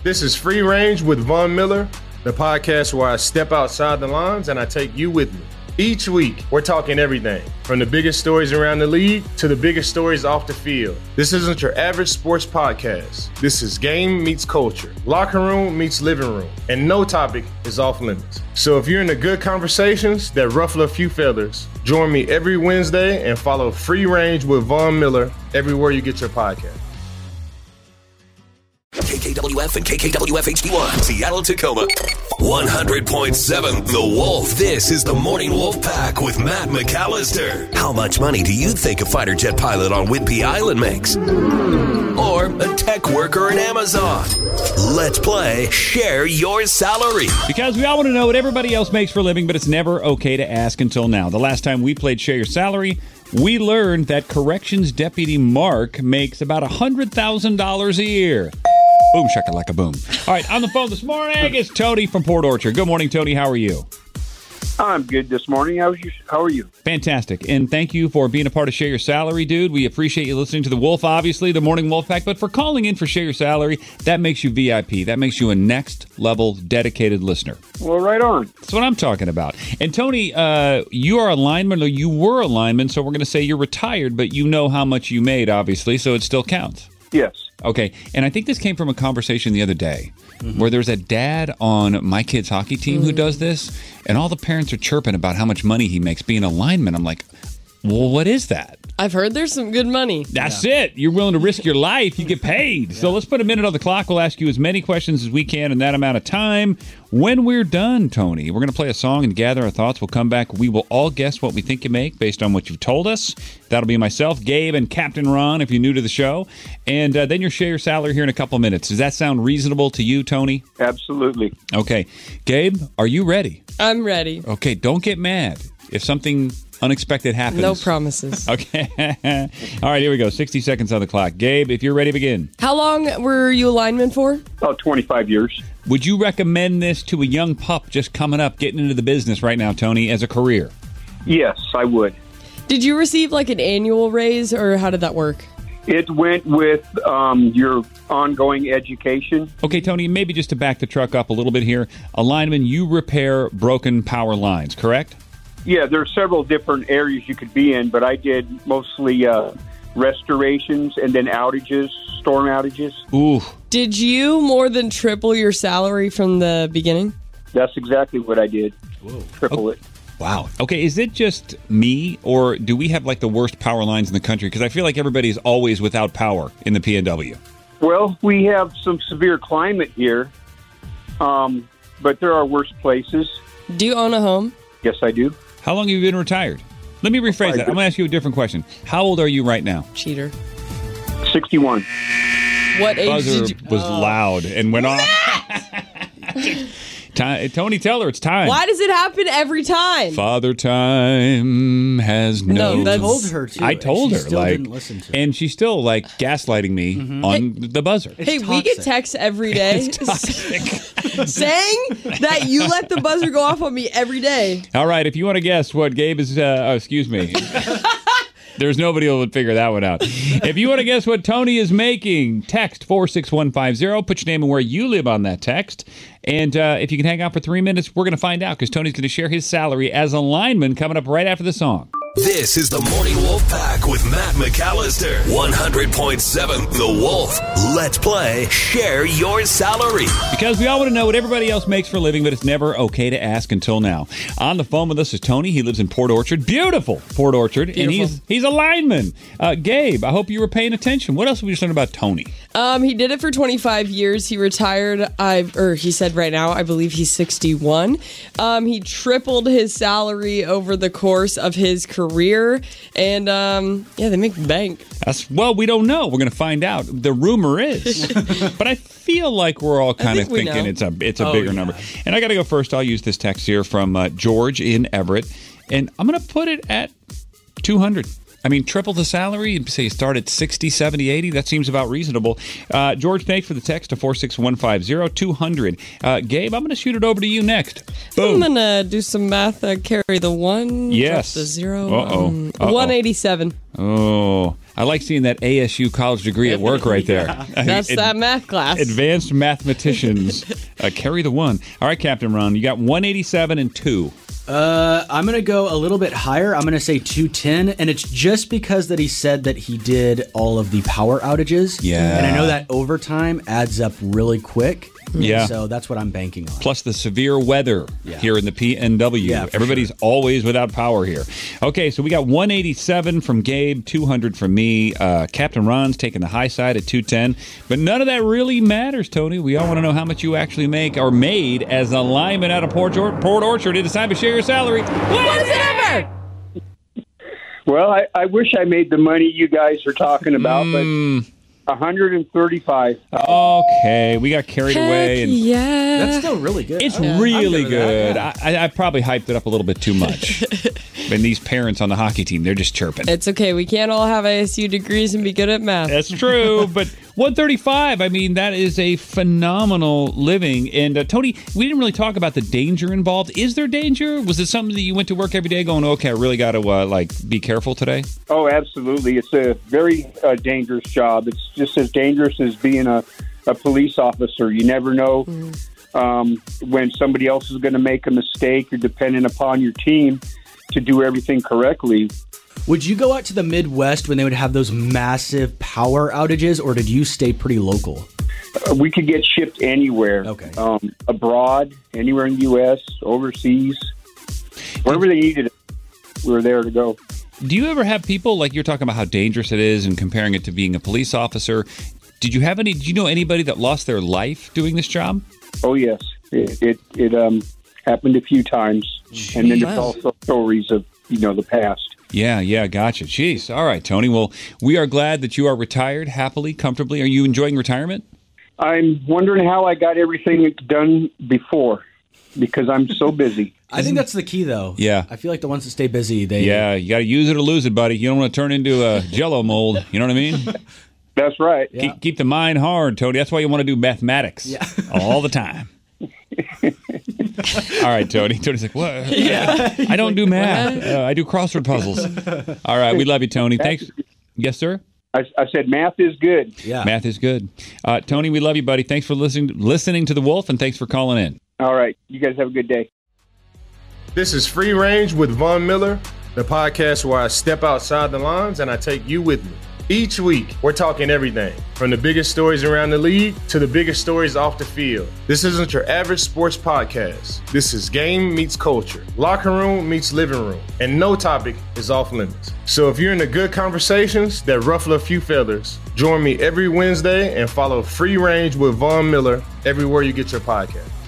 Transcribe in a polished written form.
This is Free Range with Von Miller, the podcast where I step outside the lines and I take you with me. Each week, we're talking everything, from the biggest stories around the league to the biggest stories off the field. This isn't your average sports podcast. This is game meets culture, locker room meets living room, and no topic is off limits. So if you're into good conversations that ruffle a few feathers, join me every Wednesday and follow Free Range with Von Miller everywhere you get your podcast. KKWF and KKWF HD1, Seattle, Tacoma. 100.7 The Wolf. This is the Morning Wolf Pack with Matt McAllister. How much money do you think a fighter jet pilot on Whidbey Island makes? Or a tech worker in Amazon? Let's play Share Your Salary. Because we all want to know what everybody else makes for a living, but it's never okay to ask until now. The last time we played Share Your Salary, we learned that Corrections Deputy Mark makes about $100,000 a year. Boom, shakalaka, boom. All right, on the phone this morning is Tony from Port Orchard. Good morning, Tony. How are you? I'm good this morning. How are you? Fantastic. And thank you for being a part of Share Your Salary, dude. We appreciate you listening to The Wolf, obviously, the Morning Wolf Pack. But for calling in for Share Your Salary, that makes you VIP. That makes you a next-level dedicated listener. Well, right on. That's what I'm talking about. And Tony, you are a lineman, or you were a lineman, so we're going to say you're retired, but you know how much you made, obviously, so it still counts. Yes. Okay, and I think this came from a conversation the other day where there's a dad on my kid's hockey team who does this, and all the parents are chirping about how much money he makes being a lineman. I'm like, well, what is that? I've heard there's some good money. That's it. You're willing to risk your life. You get paid. So let's put a minute on the clock. We'll ask you as many questions as we can in that amount of time. When we're done, Tony, we're going to play a song and gather our thoughts. We'll come back. We will all guess what we think you make based on what you've told us. That'll be myself, Gabe, and Captain Ron if you're new to the show. And then you'll share your salary here in a couple minutes. Does that sound reasonable to you, Tony? Absolutely. Okay. Gabe, are you ready? I'm ready. Okay, don't get mad if something unexpected happens. No promises. Okay. All right, here we go. 60 seconds on the clock. Gabe, if you're ready, begin. How long were you a lineman for? About 25 years. Would you recommend this to a young pup just coming up, getting into the business right now, Tony, as a career? Yes, I would. Did you receive like an annual raise, or how did that work? It went with your ongoing education. Okay, Tony, maybe just to back the truck up a little bit here. A lineman, you repair broken power lines, correct? Yeah, there are several different areas you could be in, but I did mostly restorations and then outages, storm outages. Ooh. Did you more than triple your salary from the beginning? That's exactly what I did. Whoa. Triple it. Wow. Okay, is it just me, or do we have like the worst power lines in the country? Because I feel like everybody's always without power in the PNW. Well, we have some severe climate here, but there are worse places. Do you own a home? Yes, I do. How long have you been retired? Let me rephrase that. I'm going to ask you a different question. How old are you right now? Cheater. 61. What age Buzzer did you... was loud and went off. Tony, tell her it's time. Why does it happen every time? Father Time has no... that's... I told her, too. I told her, still like... didn't listen to it. And she's still, like, gaslighting me on the buzzer. Hey, we get texts every day saying that you let the buzzer go off on me every day. All right, if you want to guess what Gabe is... excuse me. There's nobody who would figure that one out. If you want to guess what Tony is making, text 46150. Put your name and where you live on that text. And if you can hang out for 3 minutes, we're going to find out because Tony's going to share his salary as a lineman coming up right after the song. This is the Morning Wolf Pack with Matt McAllister. 100.7 The Wolf. Let's play Share Your Salary. Because we all want to know what everybody else makes for a living, but it's never okay to ask until now. On the phone with us is Tony. He lives in Port Orchard. Beautiful Port Orchard. Beautiful. And he's a lineman. Gabe, I hope you were paying attention. What else have we just learned about Tony? He did it for 25 years. He retired, he said right now, I believe he's 61. He tripled his salary over the course of his career. And, they make bank. Well, we don't know. We're going to find out. The rumor is. But I feel like we're all kind of thinking it's a bigger number. And I got to go first. I'll use this text here from George in Everett. And I'm going to put it at 200. I mean, triple the salary and say start at 60, 70, 80. That seems about reasonable. George, thanks for the text to 46150, 200. Gabe, I'm going to shoot it over to you next. Boom. I'm going to do some math. Carry the 1, yes. drop the 0. Uh-oh. 187. Oh, I like seeing that ASU college degree at work right there. That's that math class. Advanced mathematicians carry the one. All right, Captain Ron, you got 187 and 2. I'm going to go a little bit higher. I'm going to say 210, and it's just because that he said that he did all of the power outages. Yeah. And I know that overtime adds up really quick. Yeah. So that's what I'm banking on. Plus the severe weather here in the PNW. Yeah, everybody's always without power here. Okay, so we got 187 from Gabe, 200 from me. Captain Ron's taking the high side at 210. But none of that really matters, Tony. We all want to know how much you actually make or made as a lineman out of Port Orchard. It is time to share your salary. What is it ever? Well, I wish I made the money you guys are talking about, but 135. Okay, we got carried away. And yeah. That's still really good. It's really good. Yeah. I probably hyped it up a little bit too much. And these parents on the hockey team, they're just chirping. It's okay. We can't all have ASU degrees and be good at math. That's true, but 135, I mean, that is a phenomenal living. And Tony, we didn't really talk about the danger involved. Is there danger? Was it something that you went to work every day going, okay, I really got to be careful today? Oh, absolutely. It's a very dangerous job. It's just as dangerous as being a police officer. You never know when somebody else is going to make a mistake. You're dependent upon your team to do everything correctly. Would you go out to the Midwest when they would have those massive power outages, or did you stay pretty local? We could get shipped anywhere. Okay. Abroad, anywhere in the U.S., overseas. Wherever they needed it, we were there to go. Do you ever have people, like you're talking about how dangerous it is and comparing it to being a police officer, did you know anybody that lost their life doing this job? Oh, yes. It happened a few times. Jeez. And then there's also stories of, the past. Yeah, gotcha. Jeez. All right, Tony. Well, we are glad that you are retired happily, comfortably. Are you enjoying retirement? I'm wondering how I got everything done before, because I'm so busy. I think that's the key, though. Yeah. I feel like the ones that stay busy, Yeah, you got to use it or lose it, buddy. You don't want to turn into a Jell-O mold. You know what I mean? That's right. Yeah. Keep the mind hard, Tony. That's why you want to do mathematics all the time. All right, Tony. Tony's like, what? Yeah. I don't do math. I do crossword puzzles. All right, we love you, Tony. Thanks. Yes, sir? I said math is good. Yeah. Math is good. Tony, we love you, buddy. Thanks for listening to The Wolf, and thanks for calling in. All right. You guys have a good day. This is Free Range with Von Miller, the podcast where I step outside the lines and I take you with me. Each week, we're talking everything from the biggest stories around the league to the biggest stories off the field. This isn't your average sports podcast. This is game meets culture, locker room meets living room, and no topic is off limits. So if you're into good conversations that ruffle a few feathers, join me every Wednesday and follow Free Range with Von Miller everywhere you get your podcast.